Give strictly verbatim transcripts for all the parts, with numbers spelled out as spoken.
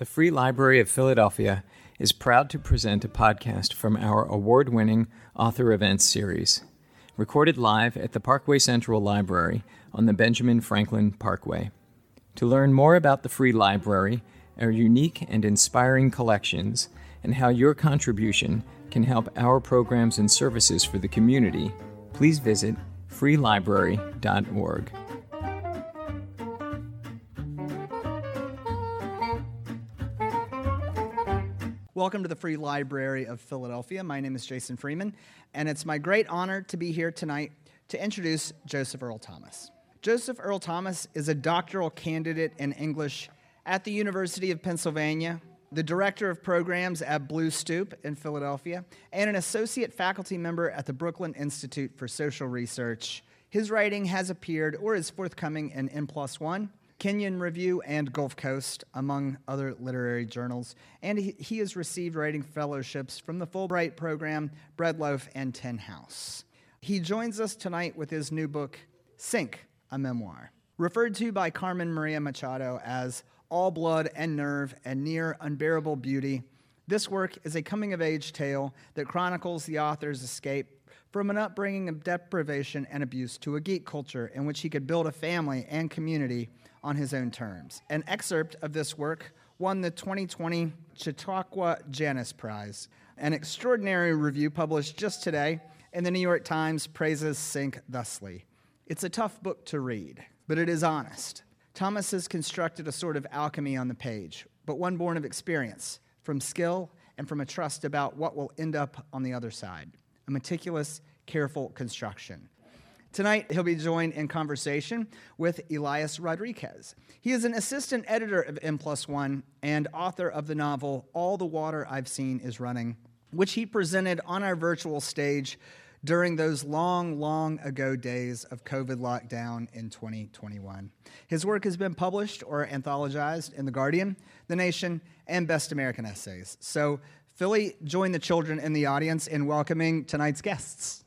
The Free Library of Philadelphia is proud to present a podcast from our award-winning Author Events series, recorded live at the Parkway Central Library on the Benjamin Franklin Parkway. To learn more about the Free Library, our unique and inspiring collections, and how your contribution can help our programs and services for the community, please visit free library dot org. Welcome to the Free Library of Philadelphia. My name is Jason Freeman, and it's my great honor to be here tonight to introduce Joseph Earl Thomas. Joseph Earl Thomas is a doctoral candidate in English at the University of Pennsylvania, the director of programs at Blue Stoop in Philadelphia, and an associate faculty member at the Brooklyn Institute for Social Research. His writing has appeared or is forthcoming in N plus one, Kenyon Review, and Gulf Coast, among other literary journals, and he, he has received writing fellowships from the Fulbright Program, Breadloaf, and Tin House. He joins us tonight with his new book, Sink, a Memoir, referred to by Carmen Maria Machado as All Blood and Nerve and Near Unbearable Beauty. This work is a coming-of-age tale that chronicles the author's escape from an upbringing of deprivation and abuse to a geek culture in which he could build a family and community on his own terms. An excerpt of this work won the twenty twenty Chautauqua Janus Prize. An extraordinary review published just today in the New York Times praises Sink thusly. It's a tough book to read, but it is honest. Thomas has constructed a sort of alchemy on the page, but one born of experience, from skill, and from a trust about what will end up on the other side. A meticulous, careful construction. Tonight, he'll be joined in conversation with Elias Rodriguez. He is an assistant editor of N plus one and author of the novel All the Water I've Seen Is Running, which he presented on our virtual stage during those long, long ago days of COVID lockdown in twenty twenty-one. His work has been published or anthologized in The Guardian, The Nation, and Best American Essays. So, Philly, join the children in the audience in welcoming tonight's guests.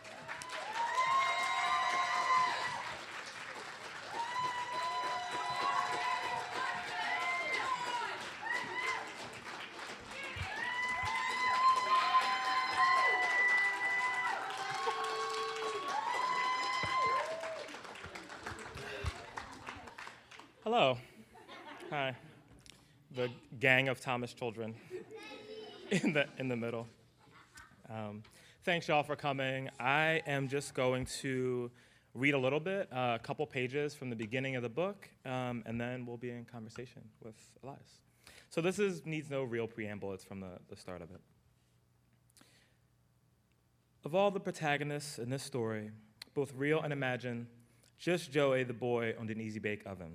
Hello. Hi. The gang of Thomas children in the in the middle. Um, thanks, y'all, for coming. I am just going to read a little bit, uh, a couple pages from the beginning of the book, um, and then we'll be in conversation with Elias. So this is needs no real preamble. It's from the, the start of it. Of all the protagonists in this story, both real and imagined, just Joey, the boy, owned an easy-bake oven.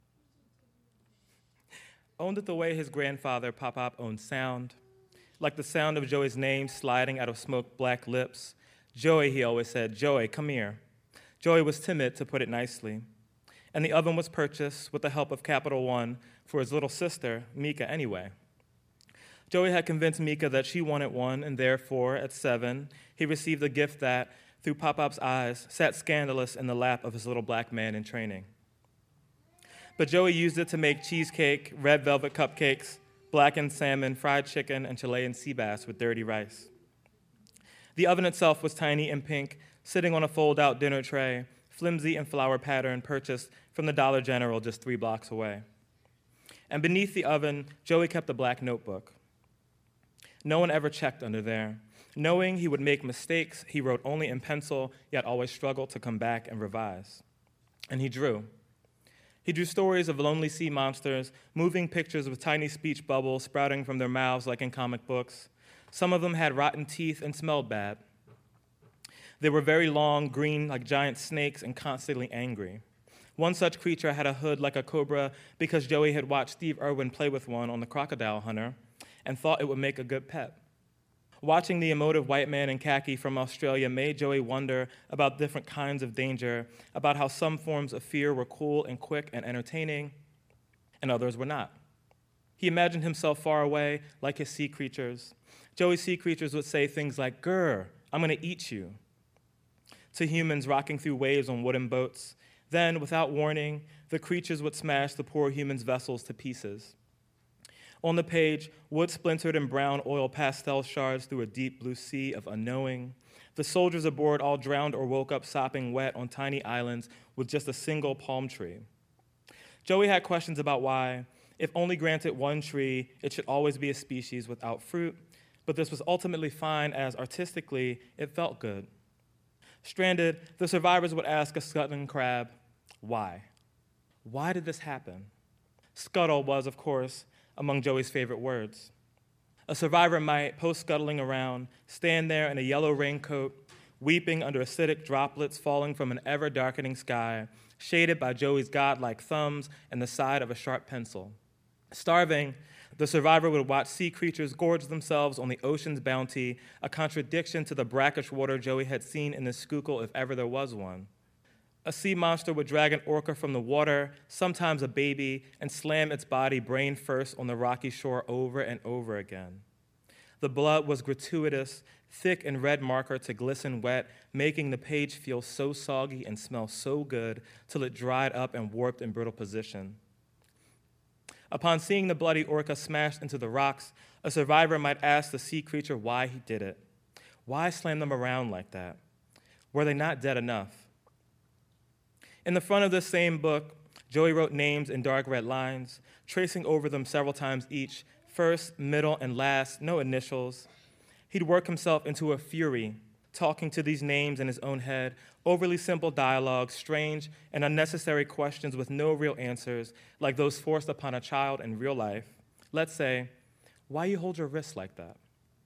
Owned it the way his grandfather, Pop-Pop, owned sound. Like the sound of Joey's name sliding out of smoked black lips. Joey, he always said, Joey, come here. Joey was timid, to put it nicely. And the oven was purchased with the help of Capital One for his little sister, Mika, anyway. Joey had convinced Mika that she wanted one, and therefore, at seven, he received a gift that, through Pop-Pop's eyes, sat scandalous in the lap of his little black man in training. But Joey used it to make cheesecake, red velvet cupcakes, blackened salmon, fried chicken, and Chilean sea bass with dirty rice. The oven itself was tiny and pink, sitting on a fold-out dinner tray, flimsy and flower pattern purchased from the Dollar General just three blocks away. And beneath the oven, Joey kept a black notebook. No one ever checked under there. Knowing he would make mistakes, he wrote only in pencil, yet always struggled to come back and revise. And he drew. He drew stories of lonely sea monsters, moving pictures with tiny speech bubbles sprouting from their mouths like in comic books. Some of them had rotten teeth and smelled bad. They were very long, green, like giant snakes, and constantly angry. One such creature had a hood like a cobra because Joey had watched Steve Irwin play with one on The Crocodile Hunter and thought it would make a good pet. Watching the emotive white man in khaki from Australia made Joey wonder about different kinds of danger, about how some forms of fear were cool and quick and entertaining, and others were not. He imagined himself far away, like his sea creatures. Joey's sea creatures would say things like, "Grr, I'm going to eat you," to humans rocking through waves on wooden boats. Then, without warning, the creatures would smash the poor humans' vessels to pieces. On the page, wood splintered and brown oil pastel shards through a deep blue sea of unknowing. The soldiers aboard all drowned or woke up sopping wet on tiny islands with just a single palm tree. Joey had questions about why, if only granted one tree, it should always be a species without fruit, but this was ultimately fine as artistically it felt good. Stranded, the survivors would ask a scuttling crab, why? Why did this happen? Scuttle was, of course, among Joey's favorite words. A survivor might, post-scuttling around, stand there in a yellow raincoat, weeping under acidic droplets falling from an ever-darkening sky, shaded by Joey's godlike thumbs and the side of a sharp pencil. Starving, the survivor would watch sea creatures gorge themselves on the ocean's bounty, a contradiction to the brackish water Joey had seen in the Schuylkill if ever there was one. A sea monster would drag an orca from the water, sometimes a baby, and slam its body brain first on the rocky shore over and over again. The blood was gratuitous, thick and red marker to glisten wet, making the page feel so soggy and smell so good till it dried up and warped in brittle position. Upon seeing the bloody orca smashed into the rocks, a survivor might ask the sea creature why he did it. Why slam them around like that? Were they not dead enough? In the front of this same book, Joey wrote names in dark red lines, tracing over them several times each, first, middle, and last, no initials. He'd work himself into a fury, talking to these names in his own head, overly simple dialogue, strange and unnecessary questions with no real answers, like those forced upon a child in real life. Let's say, why you hold your wrist like that?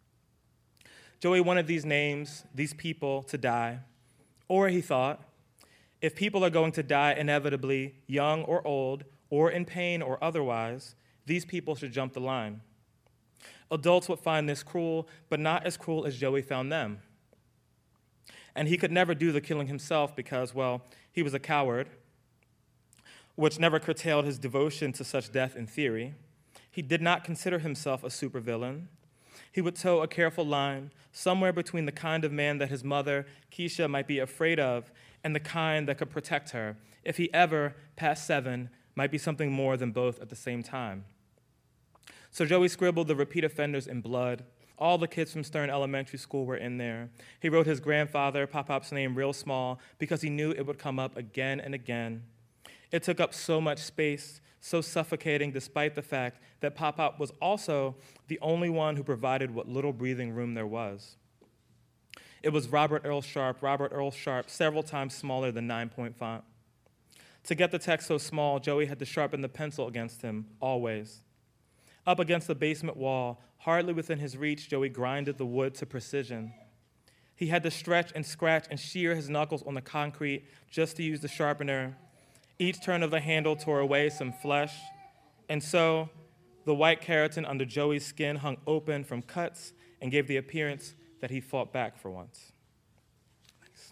Joey wanted these names, these people, to die. Or he thought, if people are going to die inevitably, young or old, or in pain or otherwise, these people should jump the line. Adults would find this cruel, but not as cruel as Joey found them. And he could never do the killing himself because, well, he was a coward, which never curtailed his devotion to such death in theory. He did not consider himself a supervillain. He would toe a careful line somewhere between the kind of man that his mother, Keisha, might be afraid of and the kind that could protect her, if he ever, past seven, might be something more than both at the same time. So Joey scribbled the repeat offenders in blood. All the kids from Stern Elementary School were in there. He wrote his grandfather, Pop-Pop's name, real small because he knew it would come up again and again. It took up so much space, so suffocating despite the fact that Pop-Pop was also the only one who provided what little breathing room there was. It was Robert Earl Sharp, Robert Earl Sharp, several times smaller than nine-point font. To get the text so small, Joey had to sharpen the pencil against him, always. Up against the basement wall, hardly within his reach, Joey grinded the wood to precision. He had to stretch and scratch and shear his knuckles on the concrete just to use the sharpener. Each turn of the handle tore away some flesh, and so the white keratin under Joey's skin hung open from cuts and gave the appearance that he fought back for once. Thanks.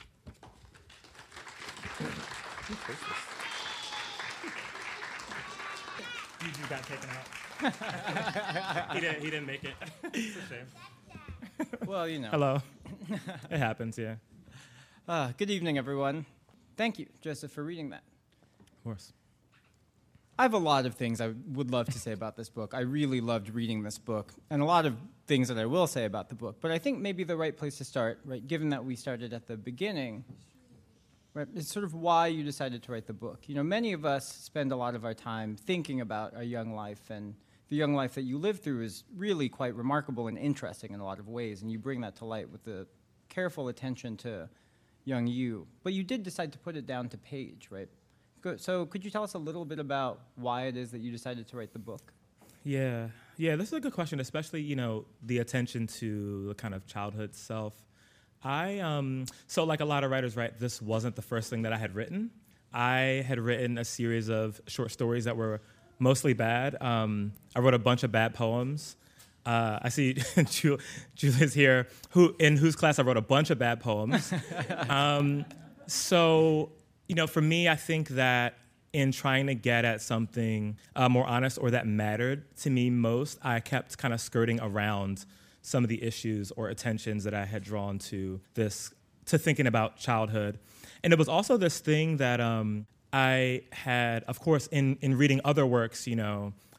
You just got taken out. he, didn't, he didn't make it. It's a shame. Well, you know. Hello. It happens, yeah. Uh, good evening, everyone. Thank you, Joseph, for reading that. Of course. I have a lot of things I would love to say about this book. I really loved reading this book, and a lot of things that I will say about the book. But I think maybe the right place to start, right, given that we started at the beginning, right, is sort of why you decided to write the book. You know, many of us spend a lot of our time thinking about our young life, and the young life that you live through is really quite remarkable and interesting in a lot of ways, and you bring that to light with the careful attention to young you. But you did decide to put it down to page, right? So could you tell us a little bit about why it is that you decided to write the book? Yeah, yeah, this is a good question, especially, you know, the attention to the kind of childhood self. I, um, so like a lot of writers, right, this wasn't the first thing that I had written. I had written a series of short stories that were mostly bad. Um, I wrote a bunch of bad poems. Uh, I see Ju- Julia's here, who in whose class I wrote a bunch of bad poems. um, so... You know, for me, I think that in trying to get at something uh, more honest or that mattered to me most, I kept kind of skirting around some of the issues or attentions that I had drawn to this, to thinking about childhood. And it was also this thing that um, I had, of course, in, in reading other works, you know,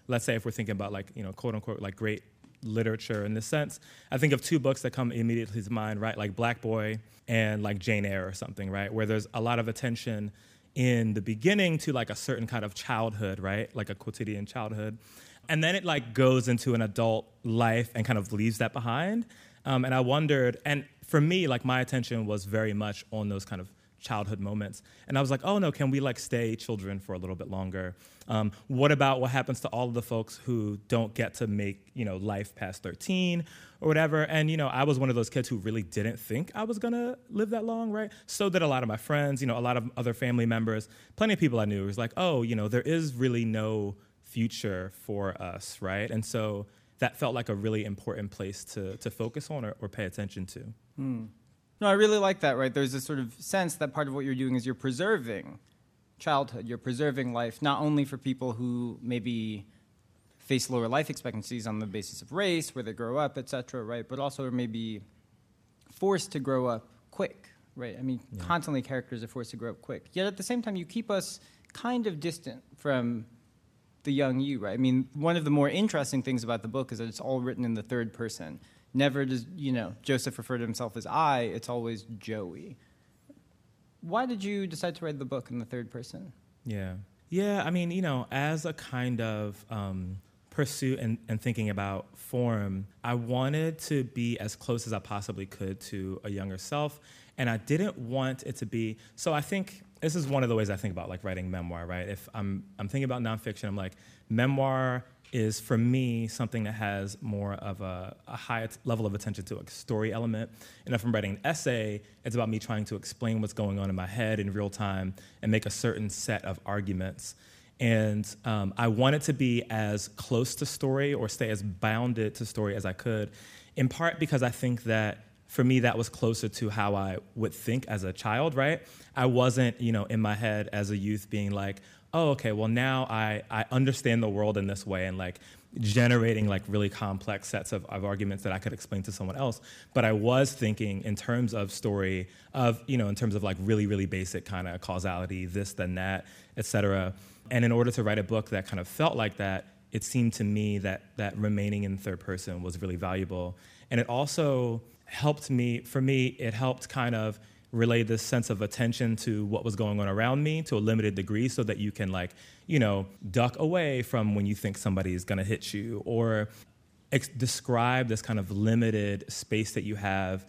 let's say if we're thinking about like, you know, quote unquote, like great literature in this sense, I think of two books that come immediately to mind, right? Like Black Boy and like Jane Eyre or something, right? Where there's a lot of attention in the beginning to like a certain kind of childhood, right? Like a quotidian childhood. And then it like goes into an adult life and kind of leaves that behind. Um, and I wondered, and for me, like my attention was very much on those kind of childhood moments. And I was like, oh no, can we like stay children for a little bit longer? Um, what about what happens to all of the folks who don't get to make, you know, life past thirteen or whatever? And, you know, I was one of those kids who really didn't think I was gonna live that long, right? So did a lot of my friends, you know, a lot of other family members, plenty of people I knew. It was like, oh, you know, there is really no future for us, right? And so that felt like a really important place to to focus on or, or pay attention to. Hmm. No, I really like that, right? There's this sort of sense that part of what you're doing is you're preserving childhood, you're preserving life, not only for people who maybe face lower life expectancies on the basis of race, where they grow up, et cetera, right? But also are maybe forced to grow up quick, right? I mean, yeah. Constantly characters are forced to grow up quick. Yet at the same time, you keep us kind of distant from the young you, right? I mean, one of the more interesting things about the book is that it's all written in the third person. Never does, you know, Joseph refer to himself as I, it's always Joey. Why did you decide to write the book in the third person? Yeah. Yeah, I mean, you know, as a kind of um, pursuit and, and thinking about form, I wanted to be as close as I possibly could to a younger self, and I didn't want it to be, so I think this is one of the ways I think about like writing memoir, right? If I'm I'm thinking about nonfiction, I'm like, memoir is for me something that has more of a, a high level of attention to a story element. And if I'm writing an essay, it's about me trying to explain what's going on in my head in real time and make a certain set of arguments. And um, I wanted to be as close to story or stay as bounded to story as I could, in part because I think that for me, that was closer to how I would think as a child, right? I wasn't, you know, in my head as a youth being like, oh, okay, well now I, I understand the world in this way and like generating like really complex sets of, of arguments that I could explain to someone else. But I was thinking in terms of story, of, you know, in terms of like really, really basic kind of causality, this, then that, et cetera. And in order to write a book that kind of felt like that, it seemed to me that that remaining in third person was really valuable. And it also helped me, for me, it helped kind of relay this sense of attention to what was going on around me to a limited degree so that you can like, you know, duck away from when you think somebody is going to hit you or ex- describe this kind of limited space that you have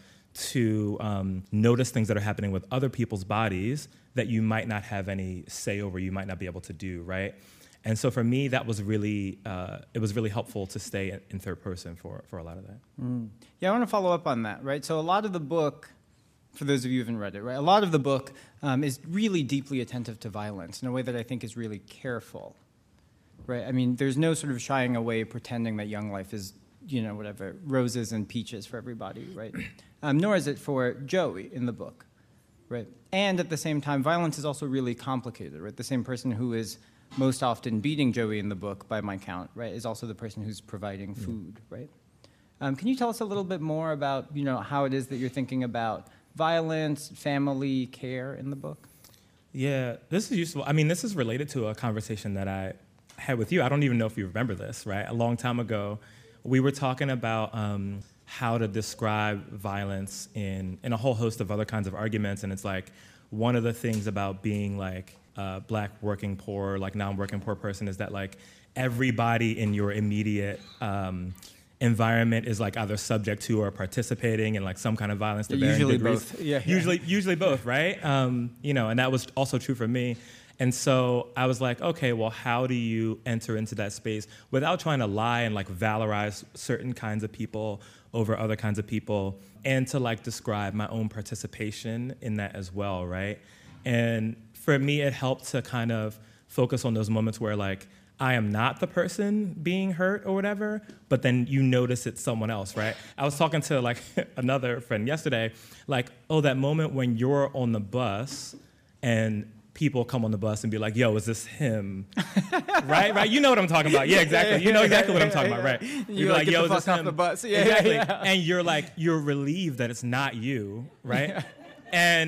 to um, notice things that are happening with other people's bodies that you might not have any say over, you might not be able to do, right? And so for me, that was really, uh, it was really helpful to stay in, in third person for, for a lot of that. Mm. Yeah, I want to follow up on that, right? So a lot of the book, for those of you who haven't read it, right, a lot of the book um, is really deeply attentive to violence in a way that I think is really careful, right? I mean, there's no sort of shying away pretending that young life is, you know, whatever, roses and peaches for everybody, right? Um, nor is it for Joey in the book, right? And at the same time, violence is also really complicated, right? The same person who is most often beating Joey in the book, by my count, right, is also the person who's providing food, yeah. right? Um, can you tell us a little bit more about, you know, how it is that you're thinking about violence, family, care in the book? Yeah, this is useful. I mean, this is related to a conversation that I had with you. I don't even know if you remember this, right? A long time ago, we were talking about um, how to describe violence in, in a whole host of other kinds of arguments, and it's like one of the things about being like uh, black working poor, like non-working poor person is that like everybody in your immediate um, environment is like either subject to or participating in like some kind of violence to varying usually degrees. both. Yeah, usually, yeah. usually both, right? Um, you know, and that was also true for me. And so I was like, okay, well, how do you enter into that space without trying to lie and like valorize certain kinds of people over other kinds of people, and to like describe my own participation in that as well, right? And for me, it helped to kind of focus on those moments where like I am not the person being hurt or whatever, but then you notice it's someone else, right? I was talking to like another friend yesterday, like, oh, that moment when you're on the bus and people come on the bus and be like, yo, is this him? right, right? You know what I'm talking about. Yeah, exactly. You know exactly what I'm talking about, right? You You're like, like, yo, get the is this fuck him? off the bus. Yeah, exactly. yeah, yeah. And you're like, you're relieved that it's not you, right? Yeah. And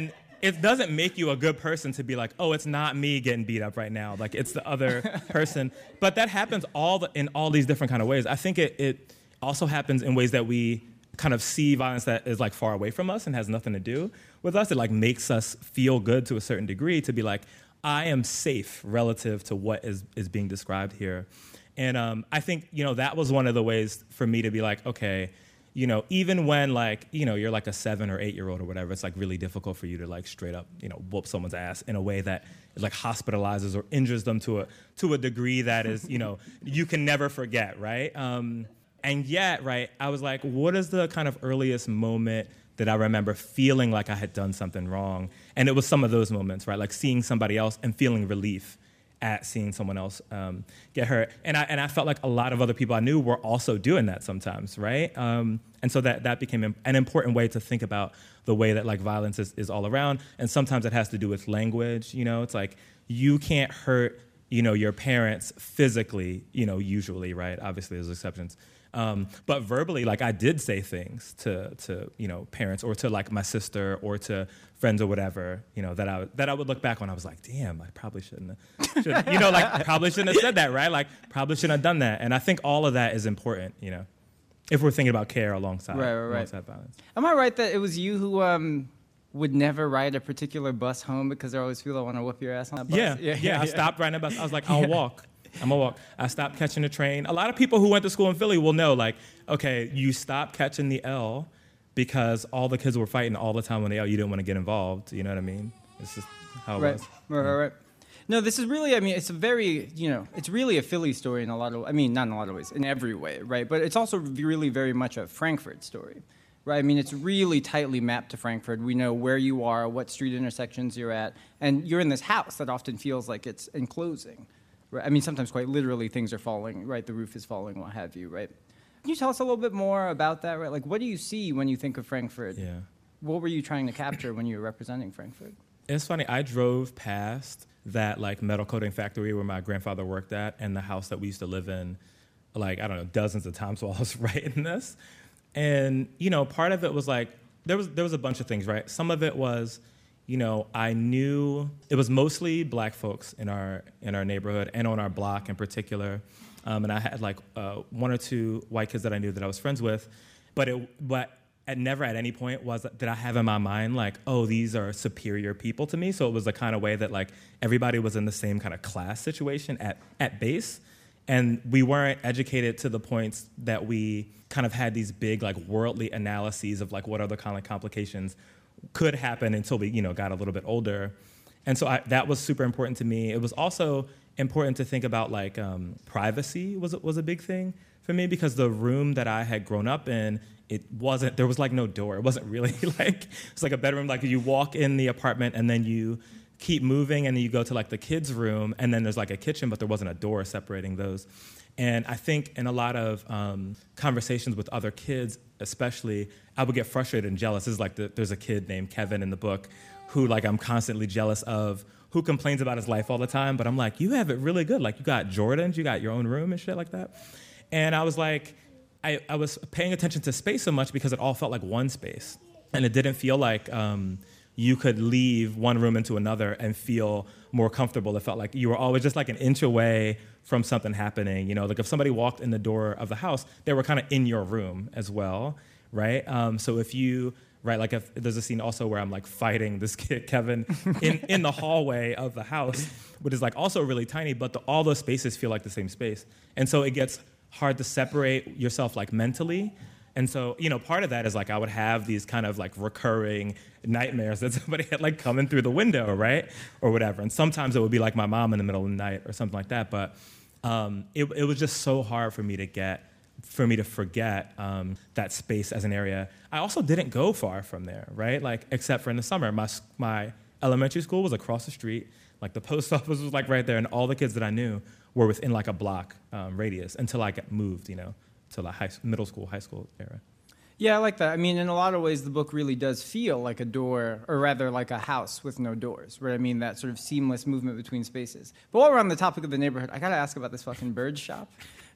it doesn't make you a good person to be like, oh, it's not me getting beat up right now. Like, it's the other person. But that happens all the, in all these different kind of ways. I think it, it also happens in ways that we kind of see violence that is like far away from us and has nothing to do with us. It like makes us feel good to a certain degree to be like, I am safe relative to what is, is being described here. And um, I think, you know, that was one of the ways for me to be like, okay, you know, even when, like, you know, you're like a seven or eight year old or whatever, it's like really difficult for you to like straight up, you know, whoop someone's ass in a way that like hospitalizes or injures them to a to a degree that is, you know, you can never forget, right? Um, and yet, right, I was like, what is the kind of earliest moment that I remember feeling like I had done something wrong? And it was some of those moments, right? Like seeing somebody else and feeling relief at seeing someone else um, get hurt. And I and I felt like a lot of other people I knew were also doing that sometimes, right? Um, and so that, that became an important way to think about the way that like violence is, is all around. And sometimes it has to do with language, you know? It's like you can't hurt, you know, your parents physically, you know, usually, right? Obviously there's exceptions. Um, but verbally, like I did say things to, to, you know, parents or to like my sister or to friends or whatever, you know, that I, that I would look back on. I was like, damn, I probably shouldn't have, should, you know, like probably shouldn't have said that, right? Like probably shouldn't have done that. And I think all of that is important, you know, if we're thinking about care alongside, right, right, right. alongside violence. Am I right that it was you who um, would never ride a particular bus home because there always people that want to whoop your ass on that bus? Yeah, yeah, yeah. I stopped riding a bus. I was like, I'll walk. I'm gonna walk. I stopped catching the train. A lot of people who went to school in Philly will know, like, okay, you stopped catching the L because all the kids were fighting all the time on the L. You didn't want to get involved. You know what I mean? It's just how it right. was. Right, right, right. No, this is really, I mean, it's a very, you know, it's really a Philly story in a lot of, I mean, not in a lot of ways, in every way, right? But it's also really very much a Frankfurt story, right? I mean, it's really tightly mapped to Frankfurt. We know where you are, what street intersections you're at, and you're in this house that often feels like it's enclosing. Right? I mean, sometimes quite literally things are falling, right? The roof is falling, what have you, right? Can you tell us a little bit more about that, right? Like, what do you see when you think of Frankfurt? Yeah. What were you trying to capture when you were representing Frankfurt? It's funny. I drove past that, like, metal coating factory where my grandfather worked at and the house that we used to live in, like, I don't know, dozens of times while I was writing this. And, you know, part of it was, like, there was there was a bunch of things, right? Some of it was, you know, I knew it was mostly black folks in our in our neighborhood and on our block in particular, um, and I had like uh, one or two white kids that I knew that I was friends with, but it but at never at any point was did I have in my mind like, oh, these are superior people to me. So it was the kind of way that like everybody was in the same kind of class situation at at base, and we weren't educated to the points that we kind of had these big like worldly analyses of like what other kind of complications could happen until we, you know, got a little bit older. And so I, that was super important to me. It was also important to think about like um, privacy was was a big thing for me because the room that I had grown up in, it wasn't, there was like no door. It wasn't really like, it's like a bedroom, like you walk in the apartment and then you keep moving and then you go to like the kids' room and then there's like a kitchen, but there wasn't a door separating those. And I think in a lot of um, conversations with other kids, especially, I would get frustrated and jealous. This is like the, there's a kid named Kevin in the book who like I'm constantly jealous of, who complains about his life all the time. But I'm like, you have it really good. Like you got Jordans, you got your own room and shit like that. And I was like, I, I was paying attention to space so much because it all felt like one space. And it didn't feel like um, you could leave one room into another and feel more comfortable. It felt like you were always just like an inch away from something happening. You know, like if somebody walked in the door of the house, they were kind of in your room as well, right? Um, so if you, right, like if there's a scene also where I'm like fighting this kid, Kevin, in, in the hallway of the house, which is like also really tiny, but the, all those spaces feel like the same space. And so it gets hard to separate yourself like mentally. And so, you know, part of that is like I would have these kind of like recurring nightmares that somebody had like coming through the window, right? Or whatever. And sometimes it would be like my mom in the middle of the night or something like that. But um, it, it was just so hard for me to get, for me to forget um, that space as an area. I also didn't go far from there, right? Like, except for in the summer, my my elementary school was across the street. Like the post office was like right there. And all the kids that I knew were within like a block um, radius until I got moved, you know, to the high, middle school, high school era. Yeah, I like that. I mean, in a lot of ways, the book really does feel like a door, or rather like a house with no doors, right? I mean, that sort of seamless movement between spaces. But while we're on the topic of the neighborhood, I got to ask about this fucking bird shop.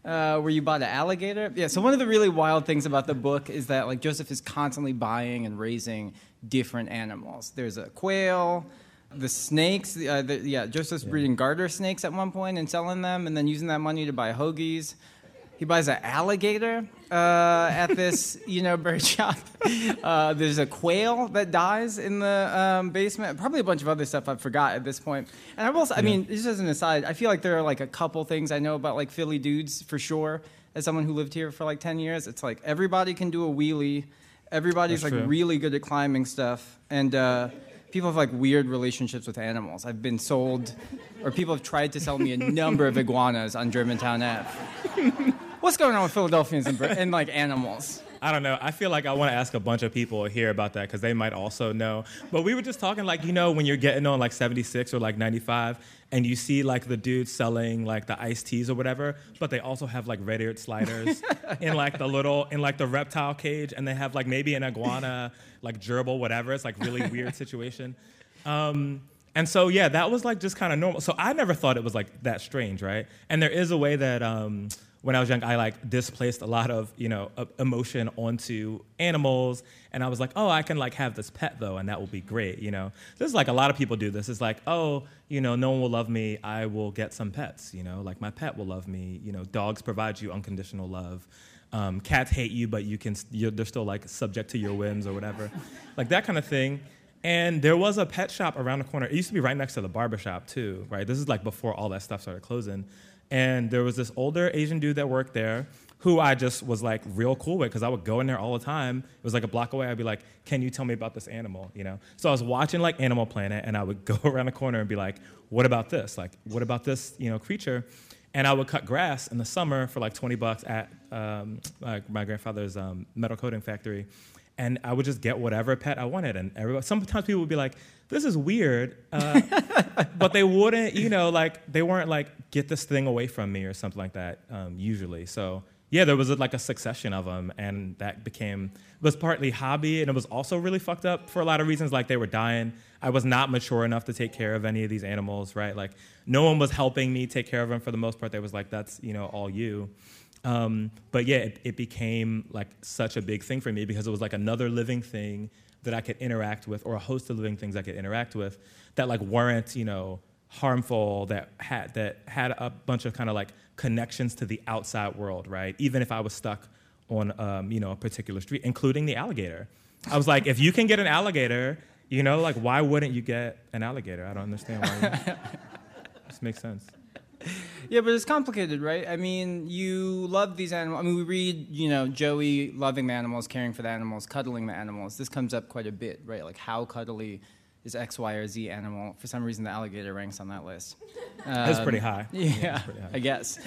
Uh, where you bought an alligator? Yeah, so one of the really wild things about the book is that like Joseph is constantly buying and raising different animals. There's a quail, the snakes, uh, the, yeah, Joseph's yeah. breeding garter snakes at one point and selling them and then using that money to buy hoagies. He buys an alligator uh, at this, you know, bird shop. Uh, there's a quail that dies in the um, basement. Probably a bunch of other stuff I forgot at this point. And I will, I mean, just as an aside, I feel like there are like a couple things I know about like Philly dudes for sure. As someone who lived here for like ten years, it's like everybody can do a wheelie. Everybody's That's like true. really good at climbing stuff, and uh, people have like weird relationships with animals. I've been sold, or people have tried to sell me a number of iguanas on Germantown Avenue. What's going on with Philadelphians and, and like animals? I don't know. I feel like I want to ask a bunch of people here about that because they might also know. But we were just talking like, you know, when you're getting on like seventy-six or like ninety-five and you see like the dudes selling like the iced teas or whatever, but they also have like red-eared sliders in like the little, in like the reptile cage, and they have like maybe an iguana, like gerbil, whatever. It's like really weird situation. Um, and so, yeah, that was like just kind of normal. So I never thought it was like that strange, right? And there is a way that... Um, When I was young, I like displaced a lot of, you know, emotion onto animals, and I was like, oh, I can like have this pet though, and that will be great, you know. This is like a lot of people do this. It's like, oh, you know, no one will love me. I will get some pets, you know, like my pet will love me. You know, dogs provide you unconditional love. Um, cats hate you, but you can, you're, they're still like subject to your whims or whatever, like that kind of thing. And there was a pet shop around the corner. It used to be right next to the barber shop too, right? This is like before all that stuff started closing. And there was this older Asian dude that worked there who I just was like real cool with because I would go in there all the time. It was like a block away. I'd be like, can you tell me about this animal, you know? So I was watching like Animal Planet, and I would go around the corner and be like, what about this? Like, what about this, you know, creature? And I would cut grass in the summer for like twenty bucks at um, my, my grandfather's um, metal coating factory. And I would just get whatever pet I wanted. And everybody, sometimes people would be like, this is weird. Uh, but they wouldn't, you know, like, they weren't like, get this thing away from me or something like that, um, usually. So, yeah, there was a, like a succession of them. And that became, was partly hobby. And it was also really fucked up for a lot of reasons. Like, they were dying. I was not mature enough to take care of any of these animals, right? Like, no one was helping me take care of them for the most part. They was like, that's, you know, all you. Um, but yeah, it, it became like such a big thing for me because it was like another living thing that I could interact with, or a host of living things I could interact with that like weren't, you know, harmful, that had that had a bunch of kind of like connections to the outside world, right? Even if I was stuck on, um, you know, a particular street, including the alligator. I was like, if you can get an alligator, you know, like why wouldn't you get an alligator? I don't understand why. This makes sense. Yeah, but it's complicated, right? I mean, you love these animals. I mean, we read, you know, Joey loving the animals, caring for the animals, cuddling the animals. This comes up quite a bit, right? Like, how cuddly is X, Y, or Z animal? For some reason, the alligator ranks on that list. Um, it's pretty high. Yeah, yeah pretty high. I guess.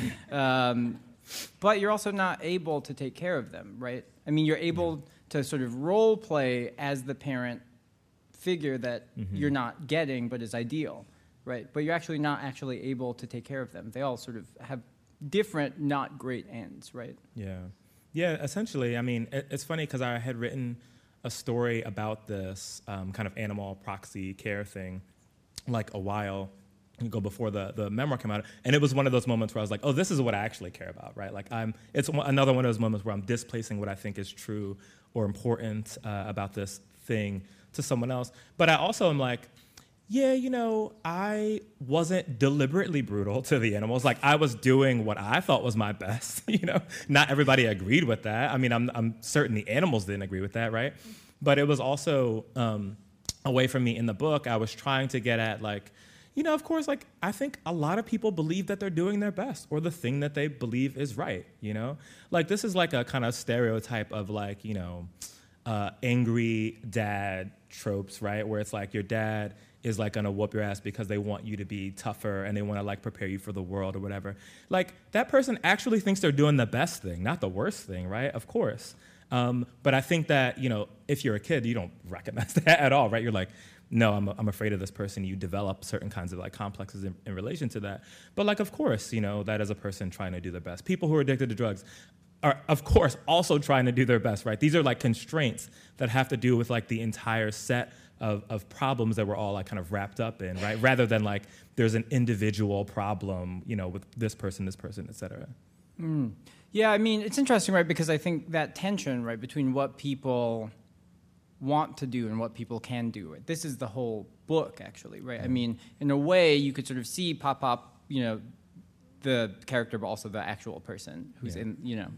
Um, but you're also not able to take care of them, right? I mean, you're able yeah. to sort of role play as the parent figure that mm-hmm. you're not getting but is ideal. Right, but you're actually not actually able to take care of them. They all sort of have different, not great ends, right? Yeah. Yeah, essentially, I mean, it, it's funny because I had written a story about this um, kind of animal proxy care thing like a while ago before the, the memoir came out. And it was one of those moments where I was like, oh, this is what I actually care about, right? Like, I'm. It's one, another one of those moments where I'm displacing what I think is true or important uh, about this thing to someone else. But I also am like, yeah, you know, I wasn't deliberately brutal to the animals. Like, I was doing what I thought was my best, you know? Not everybody agreed with that. I mean, I'm, I'm certain the animals didn't agree with that, right? But it was also um, a way for me in the book. I was trying to get at, like, you know, of course, like, I think a lot of people believe that they're doing their best or the thing that they believe is right, you know? Like, this is like a kind of stereotype of, like, you know, uh, angry dad tropes, right? Where it's like your dad is like gonna whoop your ass because they want you to be tougher and they want to like prepare you for the world or whatever. Like, that person actually thinks they're doing the best thing, not the worst thing, right? Of course. Um, but I think that, you know, if you're a kid, you don't recognize that at all, right? You're like, no, I'm I'm afraid of this person. You develop certain kinds of like complexes in, in relation to that. But like, of course, you know, that is a person trying to do their best. People who are addicted to drugs are, of course, also trying to do their best, right? These are like constraints that have to do with like the entire set Of, of problems that we're all like kind of wrapped up in, right? Rather than like there's an individual problem, you know, with this person, this person, et cetera. Mm. Yeah, I mean, it's interesting, right? Because I think that tension, right, between what people want to do and what people can do. Right? This is the whole book, actually, right? I mean, in a way, you could sort of see Pop Pop, you know, the character, but also the actual person who's yeah. in, you know,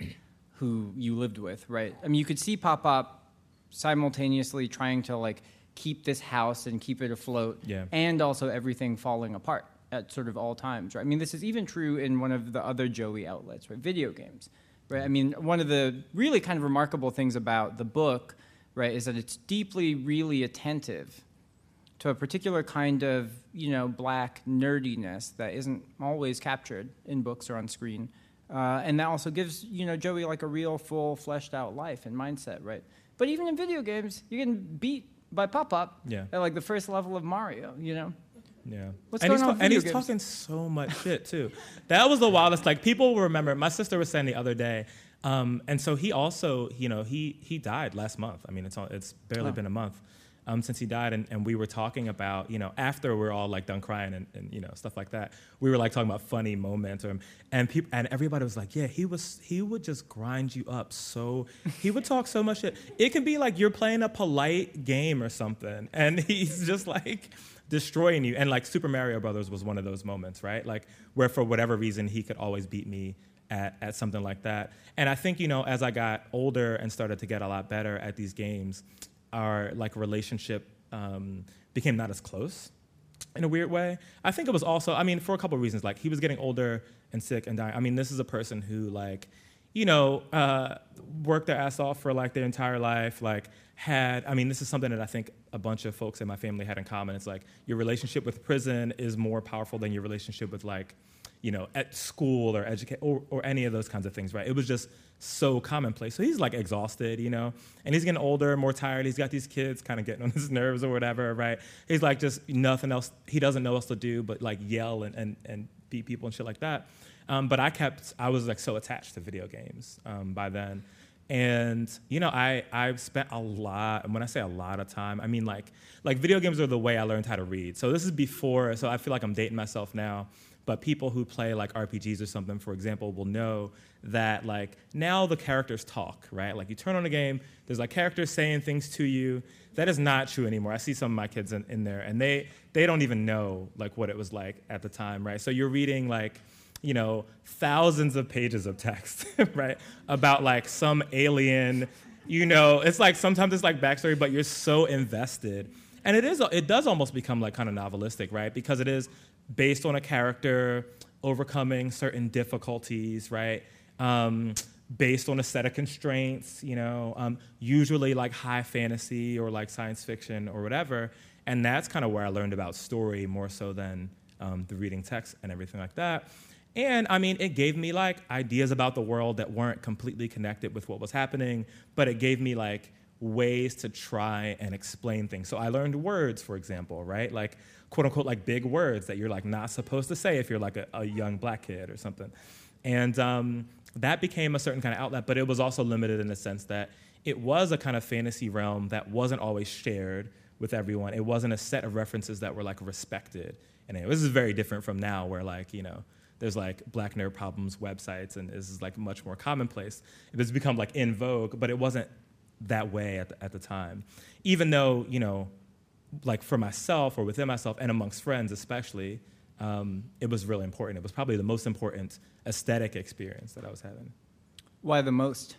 who you lived with, right? I mean, you could see Pop Pop simultaneously trying to, like, keep this house and keep it afloat, yeah. and also everything falling apart at sort of all times, right? I mean, this is even true in one of the other Joey outlets, right? Video games, right? I mean, one of the really kind of remarkable things about the book, right, is that it's deeply, really attentive to a particular kind of, you know, black nerdiness that isn't always captured in books or on screen. Uh, and that also gives, you know, Joey like a real, full, fleshed out life and mindset, right? But even in video games, you're getting beat by Pop Pop yeah. at like the first level of Mario, you know? Yeah. What's and going he's on ta- And he's games? talking so much shit, too. That was the wildest. Like, people will remember, my sister was saying the other day, um, and so he also, you know, he he died last month. I mean, it's all, it's barely Oh. been a month um, since he died, and, and we were talking about, you know, after we're all, like, done crying and, and, you know, stuff like that, we were, like, talking about funny moments, or, and people, and everybody was like, yeah, he was, he would just grind you up so, he would talk so much shit. It could be like you're playing a polite game or something, and he's just, like, destroying you. And, like, Super Mario Brothers was one of those moments, right? Like, where for whatever reason, he could always beat me at, at something like that. And I think, you know, as I got older and started to get a lot better at these games, our, like, relationship um, became not as close in a weird way. I think it was also, I mean, for a couple of reasons. Like, he was getting older and sick and dying. I mean, this is a person who, like, you know, uh, worked their ass off for, like, their entire life, like, had, I mean, this is something that I think a bunch of folks in my family had in common. It's like, your relationship with prison is more powerful than your relationship with, like, you know, at school or educate or, or any of those kinds of things, right? It was just so commonplace. So he's, like, exhausted, you know, and he's getting older, more tired. He's got these kids kind of getting on his nerves or whatever, right? He's, like, just nothing else. He doesn't know else to do but, like, yell and, and, and beat people and shit like that. Um, but I kept, I was, like, so attached to video games um, by then. And, you know, I, I've spent a lot, and when I say a lot of time, I mean, like, like video games are the way I learned how to read. So this is before, so I feel like I'm dating myself now, but people who play, like, R P Gs or something, for example, will know that, like, now the characters talk, right? Like, you turn on a game, there's, like, characters saying things to you. That is not true anymore. I see some of my kids in, in there, and they, they don't even know, like, what it was like at the time, right? So you're reading, like, you know, thousands of pages of text, right, about, like, some alien, you know, it's like sometimes it's like backstory, but you're so invested. And it is, it does almost become, like, kind of novelistic, right, because it is based on a character overcoming certain difficulties, right, um, based on a set of constraints, you know, um, usually, like, high fantasy or, like, science fiction or whatever. And that's kind of where I learned about story more so than um, the reading text and everything like that. And, I mean, it gave me, like, ideas about the world that weren't completely connected with what was happening, but it gave me, like, ways to try and explain things. So I learned words, for example, right? Like, quote-unquote, like, big words that you're, like, not supposed to say if you're, like, a, a young black kid or something. And um, that became a certain kind of outlet, but it was also limited in the sense that it was a kind of fantasy realm that wasn't always shared with everyone. It wasn't a set of references that were, like, respected. And anyway, this is very different from now where, like, you know, there's, like, Black Nerd Problems websites, and this is, like, much more commonplace. It has become, like, in vogue, but it wasn't that way at the, at the time. Even though, you know, like, for myself or within myself and amongst friends especially, um, it was really important. It was probably the most important aesthetic experience that I was having. Why the most?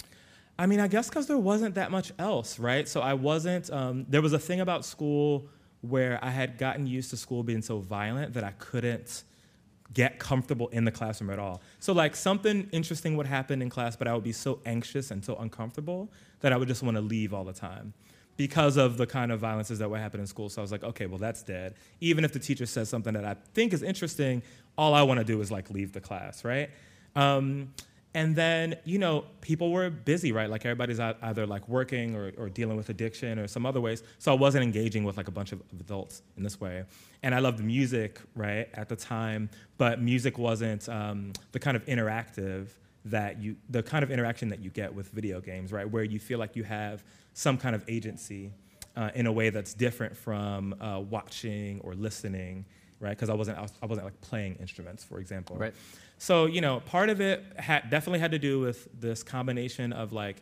I mean, I guess because there wasn't that much else, right? So I wasn't, um, there was a thing about school where I had gotten used to school being so violent that I couldn't get comfortable in the classroom at all. So, like, something interesting would happen in class, but I would be so anxious and so uncomfortable that I would just want to leave all the time because of the kind of violences that would happen in school. So I was like, okay, well, that's dead. Even if the teacher says something that I think is interesting, all I want to do is, like, leave the class, right? Um, and then, you know, people were busy, right? Like, everybody's either, like, working or, or dealing with addiction or some other ways. So I wasn't engaging with, like, a bunch of adults in this way. And I loved music, right, at the time, but music wasn't um, the kind of interactive that you, the kind of interaction that you get with video games, right, where you feel like you have some kind of agency uh, in a way that's different from uh, watching or listening right? Because I wasn't I, was, I wasn't like playing instruments, for example. Right. So you know, part of it had definitely had to do with this combination of like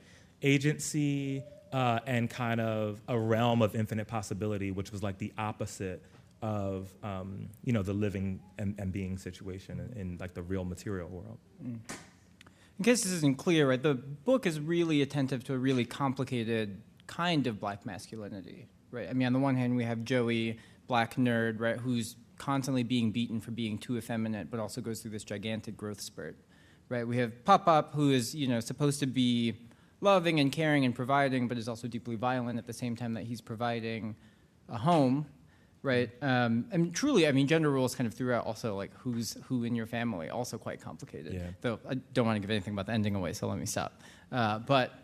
agency uh, and kind of a realm of infinite possibility, which was like the opposite of um, you know the living and, and being situation in, in like the real material world. Mm. In case this isn't clear, right, the book is really attentive to a really complicated kind of black masculinity, right? I mean, on the one hand, we have Joey, black nerd, right, who's constantly being beaten for being too effeminate, but also goes through this gigantic growth spurt, right? We have Pop-Pop, who is, you know, supposed to be loving and caring and providing, but is also deeply violent at the same time that he's providing a home, right? Um, and truly, I mean, gender roles kind of throughout also, like, who's who in your family, also quite complicated. Yeah. Though I don't want to give anything about the ending away, so let me stop. Uh, but,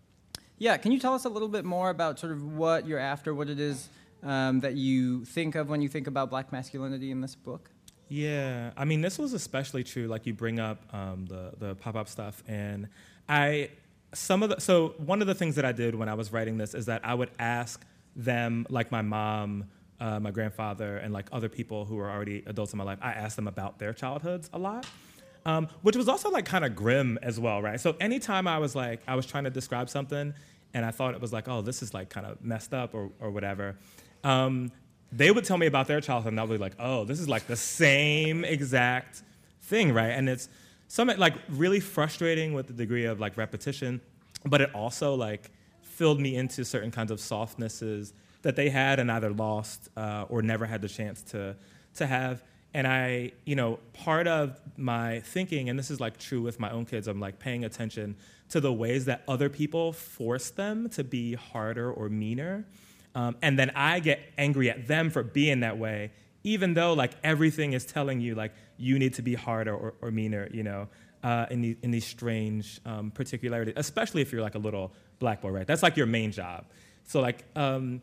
yeah, can you tell us a little bit more about sort of what you're after, what it is um, that you think of when you think about black masculinity in this book? Yeah, I mean, this was especially true, like you bring up um, the, the pop-up stuff, and I, some of the, so one of the things that I did when I was writing this is that I would ask them, like my mom, Uh, my grandfather, and like other people who were already adults in my life, I asked them about their childhoods a lot, um, which was also like kind of grim as well, right? So anytime I was like, I was trying to describe something and I thought it was like, oh, this is like kind of messed up or, or whatever, um, they would tell me about their childhood and I would be like, oh, this is like the same exact thing, right? And it's something like really frustrating with the degree of like repetition, but it also like filled me into certain kinds of softnesses that they had and either lost uh, or never had the chance to to have. And I, you know, part of my thinking, and this is like true with my own kids, I'm like paying attention to the ways that other people force them to be harder or meaner. Um, and then I get angry at them for being that way, even though like everything is telling you like you need to be harder or, or meaner, you know, uh, in, the, in these strange um, particularities, especially if you're like a little black boy, right? That's like your main job. So like, um,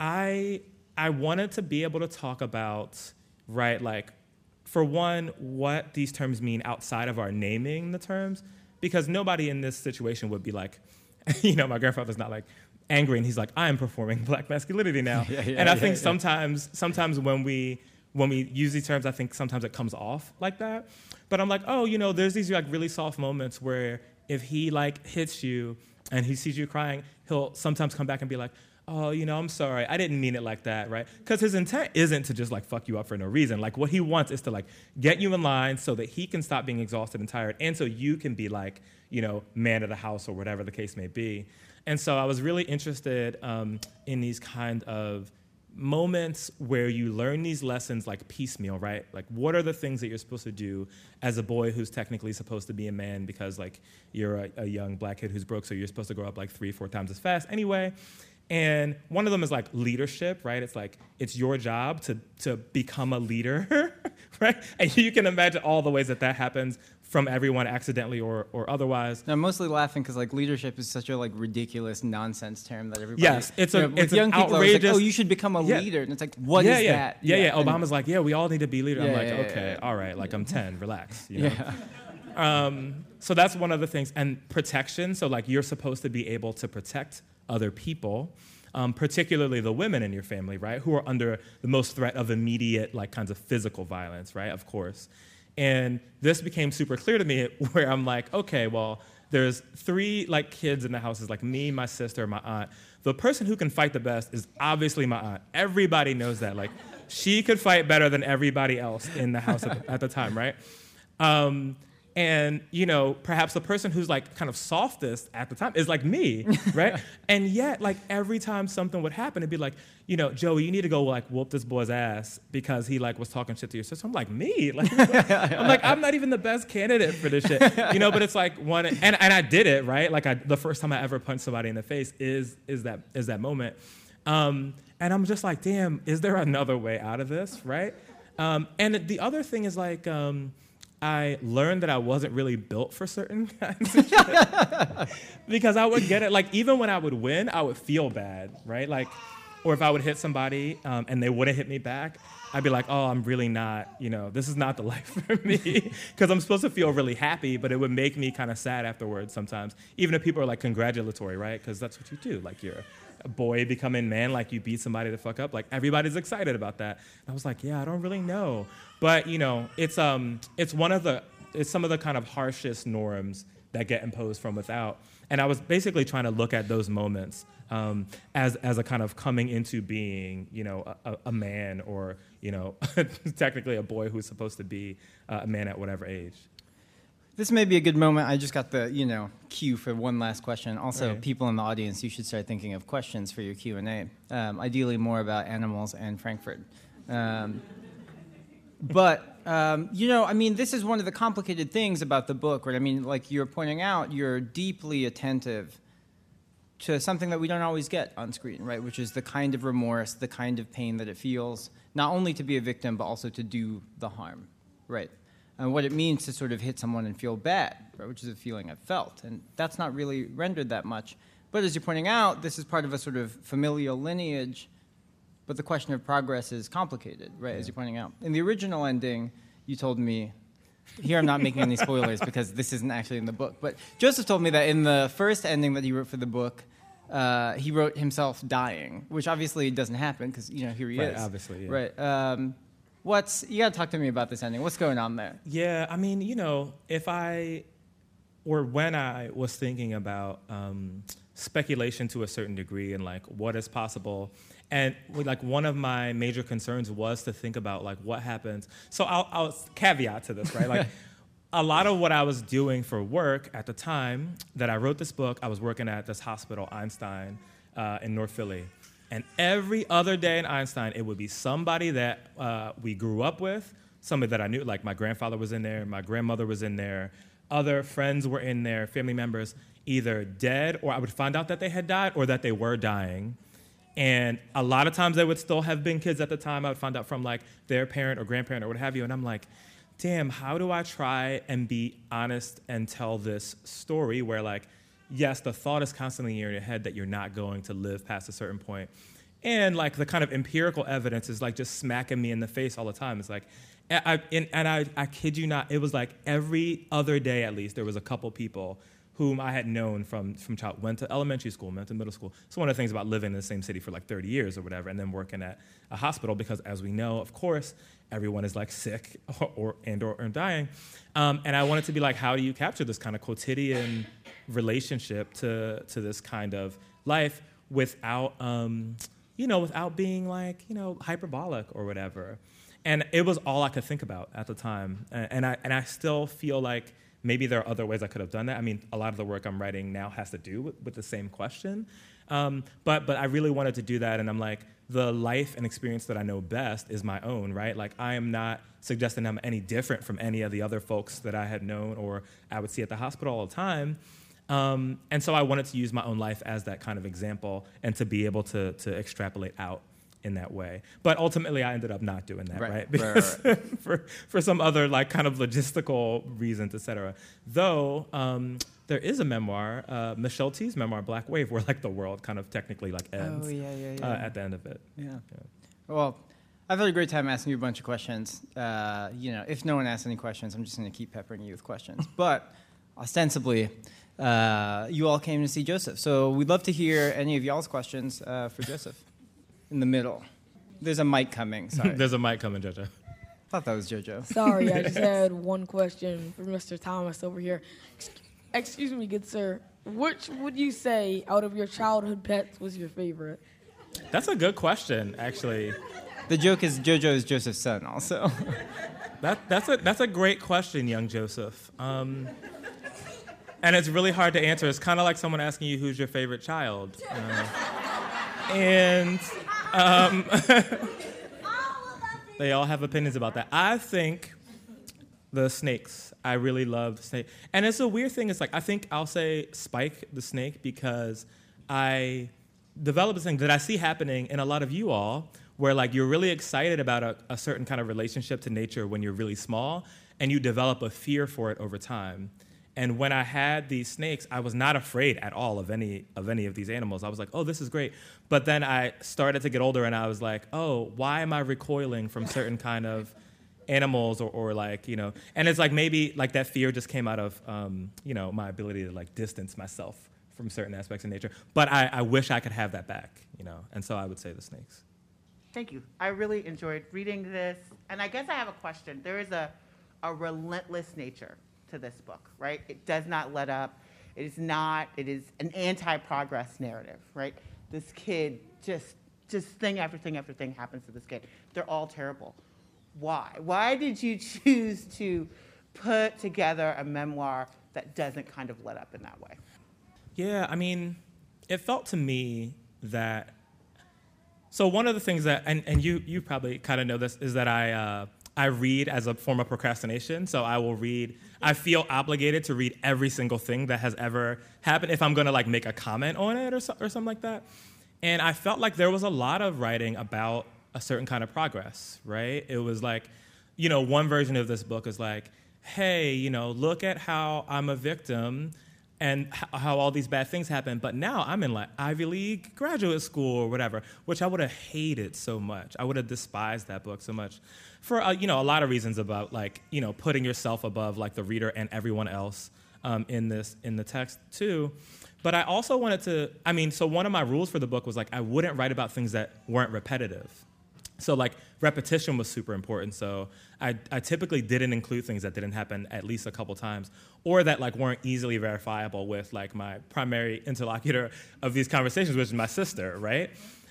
I I wanted to be able to talk about, right, like, for one, what these terms mean outside of our naming the terms, because nobody in this situation would be like, you know, my grandfather's not like angry and he's like, I am performing black masculinity now. yeah, yeah, and I yeah, think yeah. sometimes sometimes when we when we use these terms, I think sometimes it comes off like that. But I'm like, oh, you know, there's these like really soft moments where if he like hits you and he sees you crying, he'll sometimes come back and be like, oh, you know, I'm sorry, I didn't mean it like that, right? Because his intent isn't to just like fuck you up for no reason. Like what he wants is to like get you in line so that he can stop being exhausted and tired, and so you can be like, you know, man of the house or whatever the case may be. And so I was really interested um, in these kind of moments where you learn these lessons like piecemeal, right? Like what are the things that you're supposed to do as a boy who's technically supposed to be a man because like you're a, a young black kid who's broke, so you're supposed to grow up like three, four times as fast anyway. And one of them is like leadership, right? It's like, it's your job to to become a leader, right? And you can imagine all the ways that that happens from everyone accidentally or or otherwise. I'm mostly laughing because like leadership is such a like ridiculous nonsense term that everybody. Yes, it's a you know, it's with young an people. outrageous. Like, oh, you should become a yeah. leader, and it's like, what yeah, is yeah. that? Yeah, yeah. yeah. Obama's like, yeah, we all need to be leaders. Yeah, I'm like, yeah, okay, yeah, yeah. all right, like I'm ten, relax. You know? Yeah. Um, so that's one of the things, and protection. So like you're supposed to be able to protect other people. Um, particularly the women in your family, right, who are under the most threat of immediate, like, kinds of physical violence, right, of course. And this became super clear to me where I'm like, okay, well, there's three, like, kids in the house. It's like me, my sister, my aunt. The person who can fight the best is obviously my aunt. Everybody knows that. Like, she could fight better than everybody else in the house at the, at the time, right? Um, And, you know, perhaps the person who's, like, kind of softest at the time is, like, me, right? And yet, like, every time something would happen, it'd be like, you know, Joey, you need to go, like, whoop this boy's ass because he, like, was talking shit to your sister. I'm like, me? Like, I'm like, I'm not even the best candidate for this shit. You know, but it's, like, one, and, and I did it, right? Like, I, the first time I ever punched somebody in the face is is that is that moment. Um, and I'm just like, damn, is there another way out of this, right? Um, and the other thing is, like... Um, I learned that I wasn't really built for certain kinds of shit. Because I would get it, like, even when I would win, I would feel bad, right? Like, or if I would hit somebody um, and they wouldn't hit me back, I'd be like, oh, I'm really not, you know, this is not the life for me. Because I'm supposed to feel really happy, but it would make me kind of sad afterwards sometimes. Even if people are, like, congratulatory, right? Because that's what you do. Like, you're boy becoming man, like you beat somebody to fuck up, like everybody's excited about that. And I was like, yeah, I don't really know. But, you know, it's um, it's one of the, it's some of the kind of harshest norms that get imposed from without. And I was basically trying to look at those moments um, as as a kind of coming into being, you know, a, a man or, you know, technically a boy who's supposed to be uh, a man at whatever age. This may be a good moment. I just got the, you know, cue for one last question. Also, Right. people in the audience, you should start thinking of questions for your Q and A, um, ideally more about animals and Frankfurt. Um, but, um, you know, I mean, this is one of the complicated things about the book, right? I mean, like you're pointing out, you're deeply attentive to something that we don't always get on screen, right? Which is the kind of remorse, the kind of pain that it feels, not only to be a victim, but also to do the harm, right? And what it means to sort of hit someone and feel bad, right, which is a feeling I've felt. And that's not really rendered that much. But as you're pointing out, this is part of a sort of familial lineage, but the question of progress is complicated, right, yeah. as you're pointing out. In the original ending, you told me, here I'm not making any spoilers because this isn't actually in the book, but Joseph told me that in the first ending that he wrote for the book, uh, he wrote himself dying, which obviously doesn't happen because, you know, here he right, is. Obviously, yeah. Right. Um, What's you got to talk to me about this ending? What's going on there? Yeah, I mean, you know, if I or when I was thinking about um, speculation to a certain degree and like what is possible, and like one of my major concerns was to think about like what happens. So I'll, I'll caveat to this, right? Like a lot of what I was doing for work at the time that I wrote this book, I was working at this hospital, Einstein, uh, in North Philly. And every other day in Einstein, it would be somebody that uh, we grew up with, somebody that I knew, like my grandfather was in there, my grandmother was in there, other friends were in there, family members, either dead, or I would find out that they had died or that they were dying. And a lot of times they would still have been kids at the time. I would find out from like their parent or grandparent or what have you. And I'm like, damn, how do I try and be honest and tell this story where like, yes, the thought is constantly in your head that you're not going to live past a certain point. And like the kind of empirical evidence is like just smacking me in the face all the time. It's like, I, and, and I, I kid you not, it was like every other day at least, there was a couple people whom I had known from, from child, went to elementary school, went to middle school. It's one of the things about living in the same city for like thirty years or whatever, and then working at a hospital because as we know, of course, everyone is like sick or, or and or, or dying. Um, and I wanted to be like, how do you capture this kind of quotidian relationship to, to this kind of life without, um, you know, without being like, you know, hyperbolic or whatever. And it was all I could think about at the time. And, and I and I still feel like maybe there are other ways I could have done that. I mean, a lot of the work I'm writing now has to do with, with the same question. Um, but but I really wanted to do that, and I'm like, the life and experience that I know best is my own, right? Like, I am not suggesting I'm any different from any of the other folks that I had known or I would see at the hospital all the time. Um, and so I wanted to use my own life as that kind of example and to be able to to extrapolate out in that way. But ultimately, I ended up not doing that, right? Right, Because right, right. for for some other like kind of logistical reasons, et cetera. Though um, there is a memoir, uh, Michelle T's memoir, Black Wave, where like the world kind of technically like ends Oh, yeah, yeah, yeah. Uh, at the end of it. Yeah. Yeah. Well, I've had a great time asking you a bunch of questions. Uh, you know, if no one asks any questions, I'm just going to keep peppering you with questions. But ostensibly, uh, you all came to see Joseph. So we'd love to hear any of y'all's questions uh, for Joseph. In the middle. There's a mic coming. Sorry. There's a mic coming, Jojo. Thought that was JoJo. Sorry, I just had one question for Mister Thomas over here. Ex- Excuse me, good sir. Which would you say out of your childhood pets was your favorite? That's a good question, actually. The joke is JoJo is Joseph's son, also. That that's a that's a great question, young Joseph. Um, and it's really hard to answer. It's kind of like someone asking you who's your favorite child. Uh, and um, they all have opinions about that. I think the snakes. I really love the snake. And it's a weird thing. It's like, I think I'll say Spike the snake because I developed this thing that I see happening in a lot of you all where like you're really excited about a, a certain kind of relationship to nature when you're really small and you develop a fear for it over time. And when I had these snakes, I was not afraid at all of any of any of these animals. I was like, oh, this is great. But then I started to get older and I was like, oh, why am I recoiling from certain kind of animals or, or like, you know, and it's like maybe like that fear just came out of, um, you know, my ability to like distance myself from certain aspects of nature. But I, I wish I could have that back, you know, and so I would say the snakes. Thank you. I really enjoyed reading this. And I guess I have a question. There is a, a relentless nature to this book, right? It does not let up. It is not, it is an anti-progress narrative, right? This kid, just, just thing after thing after thing happens to this kid. They're all terrible. Why? Why did you choose to put together a memoir that doesn't kind of let up in that way? Yeah, I mean, it felt to me that, so one of the things that, and, and you you probably kind of know this, is that I uh, I read as a form of procrastination. So I will read, I feel obligated to read every single thing that has ever happened if I'm going to like make a comment on it or, so, or something like that. And I felt like there was a lot of writing about a certain kind of progress, right? It was like, you know, one version of this book is like, hey, you know, look at how I'm a victim and how all these bad things happen, but now I'm in like Ivy League graduate school or whatever, which I would have hated so much. I would have despised that book so much for, uh, you know, a lot of reasons about like, you know, putting yourself above like the reader and everyone else um, in this, in the text too. But I also wanted to, I mean, so one of my rules for the book was like, I wouldn't write about things that weren't repetitive. So like repetition was super important. So I, I typically didn't include things that didn't happen at least a couple times, or that like weren't easily verifiable with like my primary interlocutor of these conversations, which is my sister, right?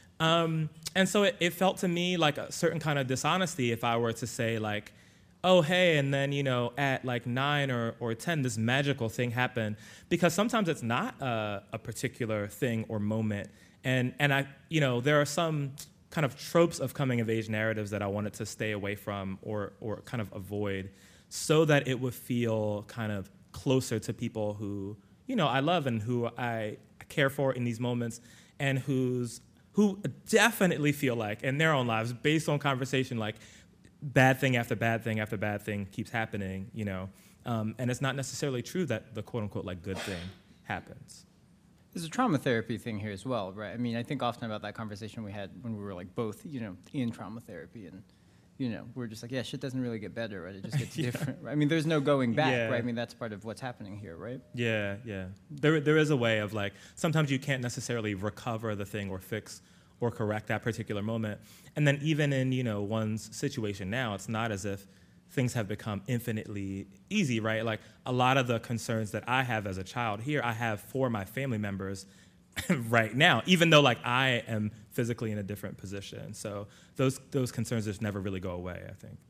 Um, and so it, it felt to me like a certain kind of dishonesty if I were to say like, oh, hey, and then, you know, at like nine or, or ten, this magical thing happened, because sometimes it's not a, a particular thing or moment. And, and I, you know, there are some kind of tropes of coming-of-age narratives that I wanted to stay away from or or kind of avoid, so that it would feel kind of closer to people who, you know, I love and who I care for in these moments, and who's who definitely feel like in their own lives, based on conversation, like bad thing after bad thing after bad thing keeps happening, you know, um, and it's not necessarily true that the quote-unquote like good thing happens. There's a trauma therapy thing here as well, right? I mean, I think often about that conversation we had when we were like both, you know, in trauma therapy, and, you know, we're just like, yeah, shit doesn't really get better, right? It just gets yeah. different. Right? I mean, there's no going back, yeah. right? I mean, that's part of what's happening here, right? Yeah, yeah. There, there is a way of like, sometimes you can't necessarily recover the thing or fix or correct that particular moment. And then even in, you know, one's situation now, it's not as if things have become infinitely easy, right? Like a lot of the concerns that I have as a child here, I have for my family members right now, even though like I am physically in a different position. So those those concerns just never really go away, I think.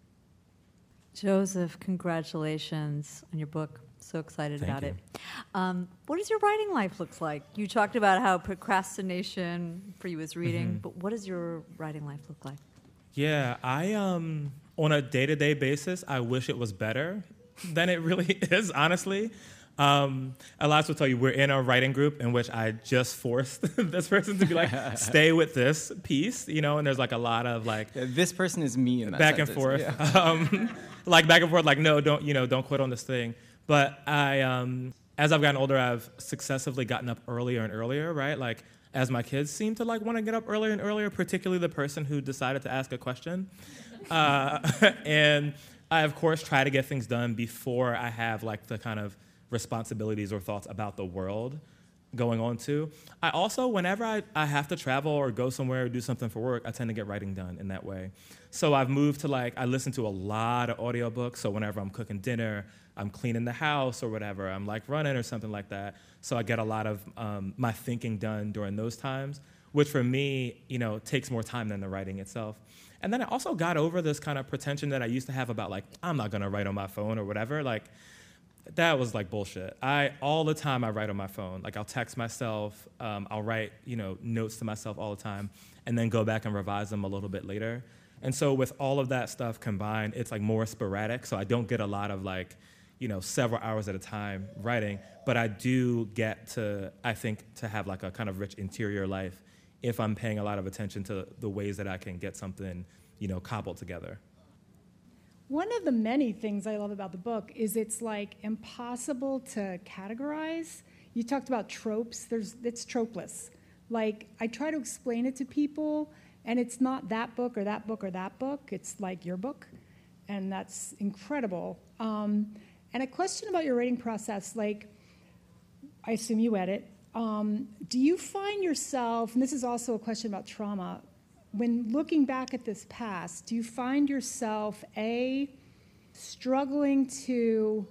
Joseph, congratulations on your book. So excited Thank about you. it. Um, what does your writing life look like? You talked about how procrastination for you is reading, mm-hmm. but what does your writing life look like? Yeah, I um on a day-to-day basis, I wish it was better than it really is, honestly. Um, Elias will tell you, we're in a writing group in which I just forced this person to be like, stay with this piece, you know, and there's like a lot of like... Yeah, this person is me in that back sentence. and forth. Yeah. um, like back and forth, like, no, don't, you know, don't quit on this thing. But I, um, as I've gotten older, I've successively gotten up earlier and earlier, right? Like, as my kids seem to like want to get up earlier and earlier, particularly the person who decided to ask a question. Uh, and I, of course, try to get things done before I have like the kind of responsibilities or thoughts about the world going on too. I also, whenever I, I have to travel or go somewhere or do something for work, I tend to get writing done in that way. So I've moved to like, I listen to a lot of audiobooks. So whenever I'm cooking dinner, I'm cleaning the house or whatever, I'm like running or something like that. So I get a lot of um, my thinking done during those times, which for me, you know, takes more time than the writing itself. And then I also got over this kind of pretension that I used to have about like, I'm not gonna write on my phone or whatever. Like, that was like bullshit. I, all the time I write on my phone. Like I'll text myself, um, I'll write, you know, notes to myself all the time, and then go back and revise them a little bit later. And so with all of that stuff combined, it's like more sporadic. So I don't get a lot of like, you know, several hours at a time writing, but I do get to, I think, to have like a kind of rich interior life if I'm paying a lot of attention to the ways that I can get something, you know, cobbled together. One of the many things I love about the book is it's like impossible to categorize. You talked about tropes. There's, it's tropeless. Like I try to explain it to people, and it's not that book or that book or that book. It's like your book, and that's incredible. Um, and a question about your writing process, like I assume you edit. um, do you find yourself, and this is also a question about trauma, when looking back at this past, do you find yourself, A, struggling to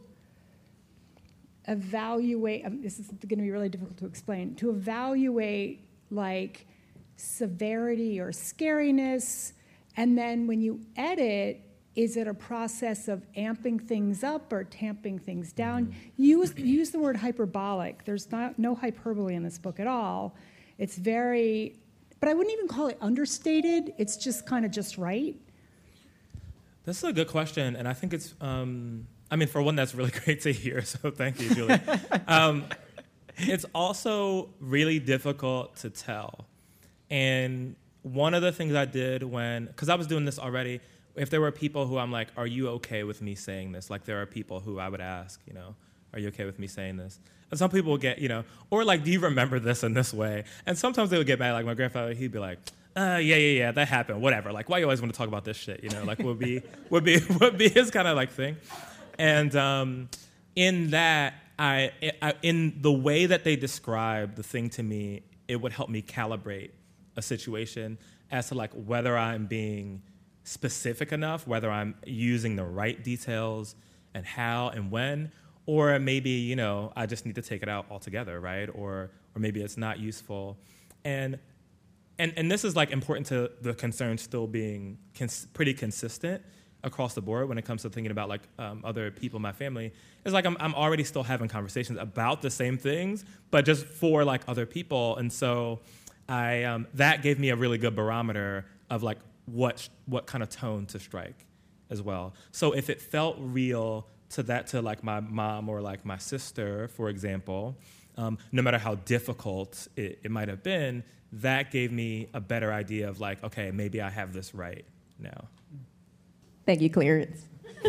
evaluate, um, this is going to be really difficult to explain, to evaluate like severity or scariness, and then when you edit, is it a process of amping things up or tamping things down? Use, use the word hyperbolic. There's not, no hyperbole in this book at all. It's very, but I wouldn't even call it understated. It's just kind of just right. This is a good question, and I think it's, um, I mean, for one, that's really great to hear, so thank you, Julie. um, it's also really difficult to tell. And one of the things I did when, because I was doing this already, if there were people who I'm like, are you okay with me saying this? Like, there are people who I would ask, you know, are you okay with me saying this? And some people would get, you know, or like, do you remember this in this way? And sometimes they would get mad. Like my grandfather, he'd be like, uh, yeah, yeah, yeah, that happened, whatever. Like, why you always want to talk about this shit? You know, like would be would be would be his kind of like thing. And um, in that, I, I in the way that they describe the thing to me, it would help me calibrate a situation as to like whether I'm being specific enough, whether I'm using the right details and how and when, or maybe, you know, I just need to take it out altogether, right? Or or maybe it's not useful. And and and this is like important to the concern still being cons- pretty consistent across the board when it comes to thinking about like um, other people in my family. It's like I'm I'm already still having conversations about the same things, but just for like other people. And so I um, that gave me a really good barometer of like what what kind of tone to strike as well. So if it felt real to that, to like my mom or like my sister, for example, um, no matter how difficult it, it might have been, that gave me a better idea of like, okay, maybe I have this right now. Thank you, Clarence.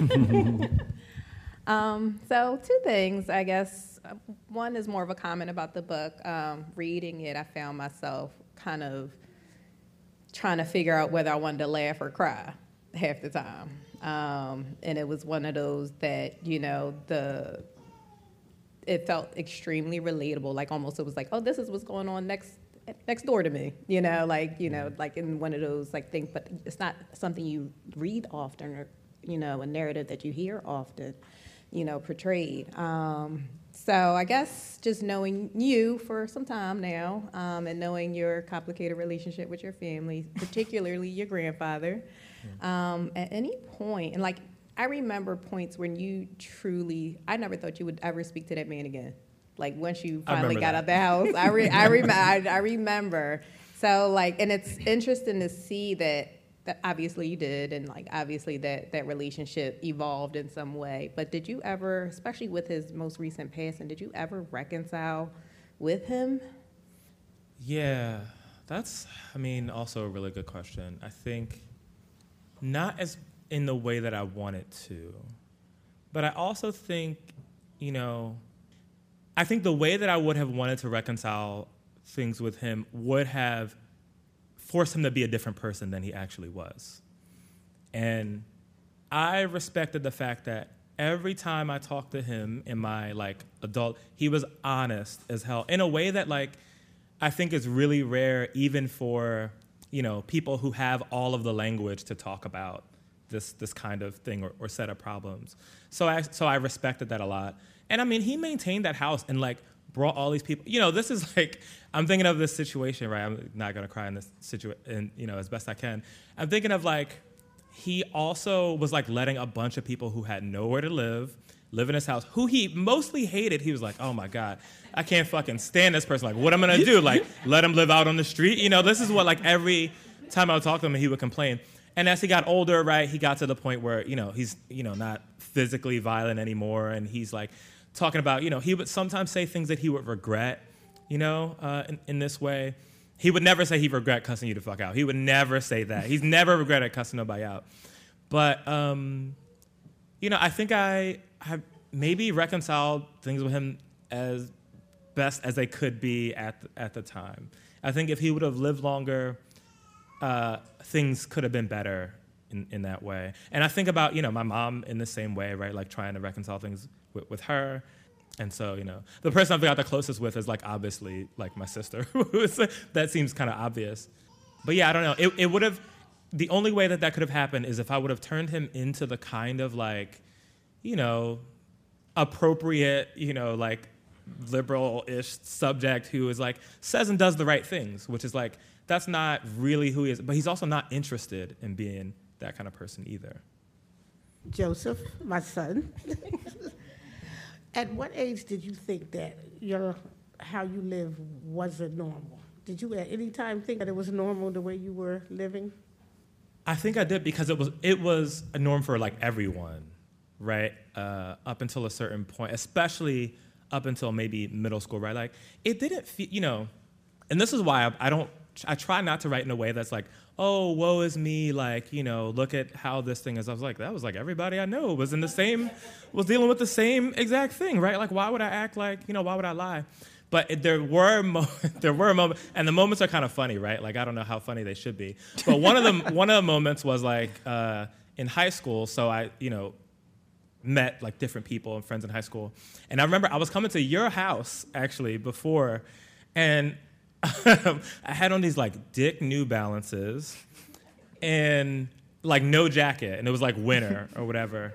um, so two things, I guess. One is more of a comment about the book. Um, reading it, I found myself kind of trying to figure out whether I wanted to laugh or cry half the time. Um, and it was one of those that, you know, the it felt extremely relatable. Like almost it was like, oh, this is what's going on next next door to me, you know, like, you know, like in one of those like things, but it's not something you read often or, you know, a narrative that you hear often, you know, portrayed. Um, so I guess just knowing you for some time now um, and knowing your complicated relationship with your family, particularly your grandfather, um, at any point, and like, I remember points when you truly, I never thought you would ever speak to that man again. Like once you finally got out the house, I re, I, rem- I, I remember. So like, and it's interesting to see that, that obviously you did, and like obviously that, that relationship evolved in some way. But did you ever, especially with his most recent passing, did you ever reconcile with him? Yeah, that's, I mean, also a really good question. I think not as in the way that I wanted to, but I also think, you know, I think the way that I would have wanted to reconcile things with him would have forced him to be a different person than he actually was. And I respected the fact that every time I talked to him in my like adult, he was honest as hell in a way that like I think is really rare even for, you know, people who have all of the language to talk about this this kind of thing or, or set of problems. So I so I respected that a lot. And I mean, he maintained that house and like brought all these people. You know, this is like, I'm thinking of this situation, right? I'm not gonna cry in this situation, you know, as best I can. I'm thinking of like, he also was like letting a bunch of people who had nowhere to live, live in his house, who he mostly hated. He was like, oh my God, I can't fucking stand this person. Like, what am I gonna do? Like, let him live out on the street? You know, this is what like every time I would talk to him, he would complain. And as he got older, right, he got to the point where, you know, he's, you know, not physically violent anymore. And he's like talking about, you know, he would sometimes say things that he would regret, you know, uh, in, in this way. He would never say he regret cussing you the fuck out. He would never say that. He's never regretted cussing nobody out. But, um, you know, I think I have maybe reconciled things with him as best as they could be at the, at the time. I think if he would have lived longer, uh, things could have been better in, in that way. And I think about, you know, my mom in the same way, right? Like trying to reconcile things with, with her. And so, you know, the person I've got the closest with is, like, obviously, like, my sister. That seems kind of obvious. But, yeah, I don't know. It, it would have, the only way that that could have happened is if I would have turned him into the kind of, like, you know, appropriate, you know, like, liberal-ish subject who is, like, says and does the right things, which is, like, that's not really who he is. But he's also not interested in being that kind of person either. Joseph, my son. At what age did you think that your how you live wasn't normal? Did you at any time think that it was normal the way you were living? I think I did because it was it was a norm for like everyone, right? Uh, up until a certain point, especially up until maybe middle school, right? Like it didn't feel, you know, and this is why I, I don't. I try not to write in a way that's like, oh, woe is me, like, you know, look at how this thing is. I was like, that was like everybody I know was in the same, was dealing with the same exact thing, right? Like, why would I act like, you know, why would I lie? But it, there were mo- there were moments, and the moments are kind of funny, right? Like, I don't know how funny they should be. But one of them, one of the moments was like uh, in high school. So I, you know, met like different people and friends in high school. And I remember I was coming to your house actually before, and I had on these like Dick New Balances and like no jacket, and it was like winter or whatever.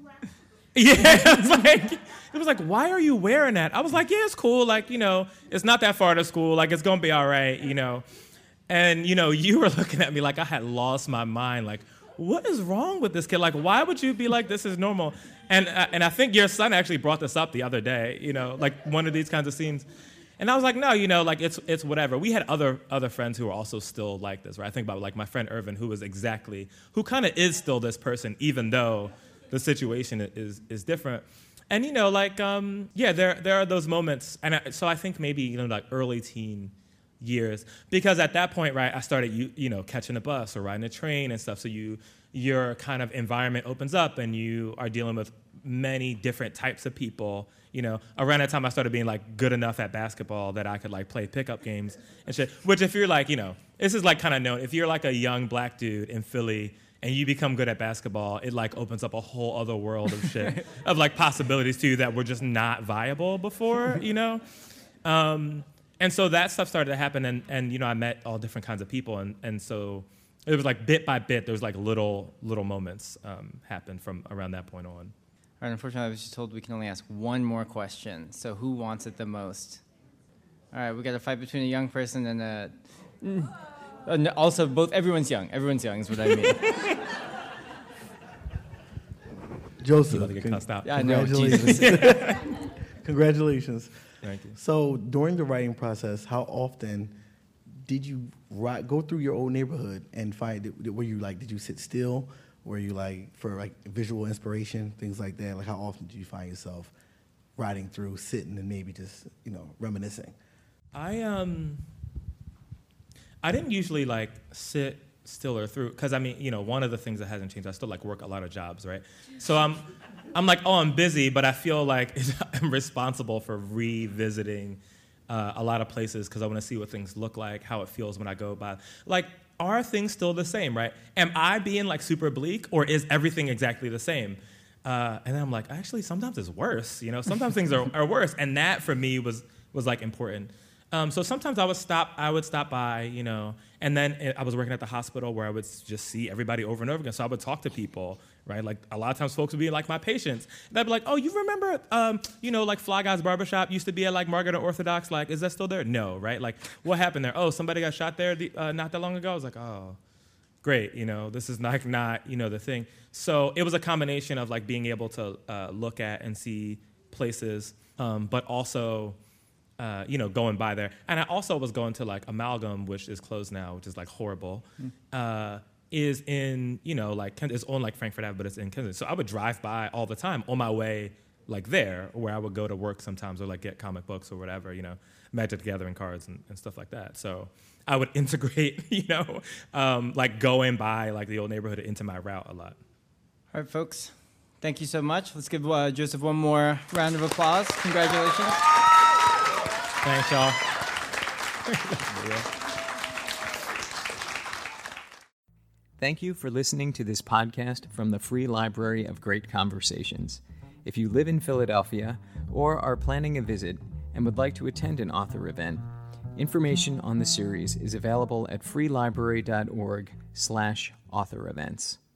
Yeah, it was like it was like, why are you wearing that? I was like, yeah, it's cool. Like, you know, it's not that far to school. Like, it's gonna be all right, you know. And you know, you were looking at me like I had lost my mind. Like, what is wrong with this kid? Like, why would you be like, this is normal? And uh, and I think your son actually brought this up the other day. You know, like one of these kinds of scenes. And I was like, no, you know, like, it's it's whatever. We had other other friends who were also still like this, right? I think about, like, my friend Irvin, who was exactly, who kind of is still this person, even though the situation is is different. And, you know, like, um, yeah, there there are those moments. And I, so I think maybe, you know, like, early teen years. Because at that point, right, I started, you, you know, catching a bus or riding a train and stuff. So you your kind of environment opens up, and you are dealing with many different types of people. You know, around that time I started being like good enough at basketball that I could like play pickup games and shit. Which if you're like, you know, this is like kind of known. If you're like a young black dude in Philly and you become good at basketball, it like opens up a whole other world of shit of like possibilities to you that were just not viable before, you know. Um, and so that stuff started to happen, and and you know I met all different kinds of people, and and so it was like bit by bit there was like little little moments um, happened from around that point on. All right, unfortunately, I was just told we can only ask one more question. So who wants it the most? All right, we got a fight between a young person and a... Uh, no, also, both everyone's young. Everyone's young is what I mean. Joseph, about to get cussed out. Yeah, congratulations. No, Congratulations. Thank you. So during the writing process, how often did you write, go through your old neighborhood and find it? Were you like, did you sit still? Were you like, for like visual inspiration, things like that? Like how often do you find yourself riding through, sitting, and maybe just, you know, reminiscing? I um, I didn't usually like sit still or through, because I mean, you know, one of the things that hasn't changed, I still like work a lot of jobs, right? So I'm, I'm like, oh, I'm busy, but I feel like I'm responsible for revisiting uh, a lot of places because I want to see what things look like, how it feels when I go by. Like, are things still the same, right? Am I being like super bleak, or is everything exactly the same? Uh, and then I'm like, actually, sometimes it's worse. You know, sometimes things are, are worse, and that for me was was like important. Um, so sometimes I would stop. I would stop by, you know, and then I was working at the hospital where I would just see everybody over and over again. So I would talk to people, right? Like a lot of times, folks would be like my patients. And I'd be like, "Oh, you remember, um, you know, like Fly Guy's Barbershop used to be at like Market or Orthodox. Like, is that still there? No, right? Like, what happened there? Oh, somebody got shot there the, uh, not that long ago. I was like, oh, great. You know, this is not not you know the thing. So it was a combination of like being able to uh, look at and see places, um, but also. Uh, you know, going by there. And I also was going to, like, Amalgam, which is closed now, which is, like, horrible, mm. uh, is in, you know, like, it's on, like, Frankfurt Avenue, but it's in Kensington. So I would drive by all the time on my way, like, there, where I would go to work sometimes or, like, get comic books or whatever, you know, Magic the Gathering cards and, and stuff like that. So I would integrate, you know, um, like, going by, like, the old neighborhood into my route a lot. All right, folks. Thank you so much. Let's give uh, Joseph one more round of applause. Congratulations. Thanks, y'all. Thank you for listening to this podcast from the Free Library of Great Conversations. If you live in Philadelphia or are planning a visit and would like to attend an author event, information on the series is available at freelibrary dot org slash author events.